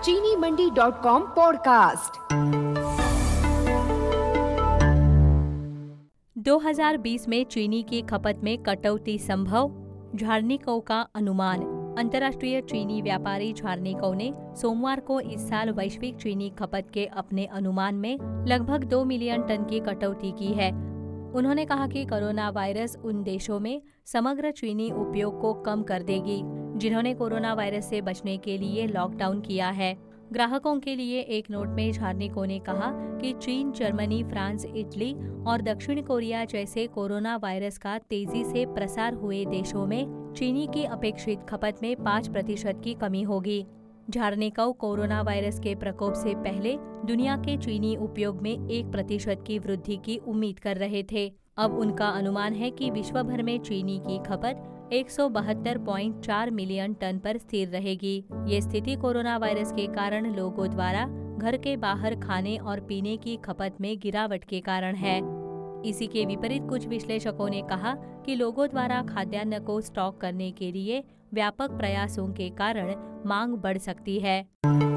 चीनीमंडी.com podcast. 2020 में चीनी की खपत में कटौती संभव, झारनीकों का अनुमान। अंतर्राष्ट्रीय चीनी व्यापारी झारनीकों ने सोमवार को इस साल वैश्विक चीनी खपत के अपने अनुमान में लगभग 2 मिलियन टन की कटौती की है। उन्होंने कहा कि कोरोना वायरस उन देशों में समग्र चीनी उपयोग को कम कर देगी जिन्होंने कोरोना वायरस से बचने के लिए लॉकडाउन किया है। ग्राहकों के लिए एक नोट में झारनीकों ने कहा कि चीन, जर्मनी, फ्रांस, इटली और दक्षिण कोरिया जैसे कोरोना वायरस का तेजी से प्रसार हुए देशों में चीनी की अपेक्षित खपत में 5% की कमी होगी। झारनीकों कोरोना वायरस के प्रकोप से पहले दुनिया के चीनी उपयोग में 1% की वृद्धि की उम्मीद कर रहे थे। अब उनका अनुमान है कि विश्व भर में चीनी की खपत 172.4 मिलियन टन पर स्थिर रहेगी। ये स्थिति कोरोना वायरस के कारण लोगों द्वारा घर के बाहर खाने और पीने की खपत में गिरावट के कारण है। इसी के विपरीत कुछ विश्लेषकों ने कहा कि लोगों द्वारा खाद्यान्न को स्टॉक करने के लिए व्यापक प्रयासों के कारण मांग बढ़ सकती है।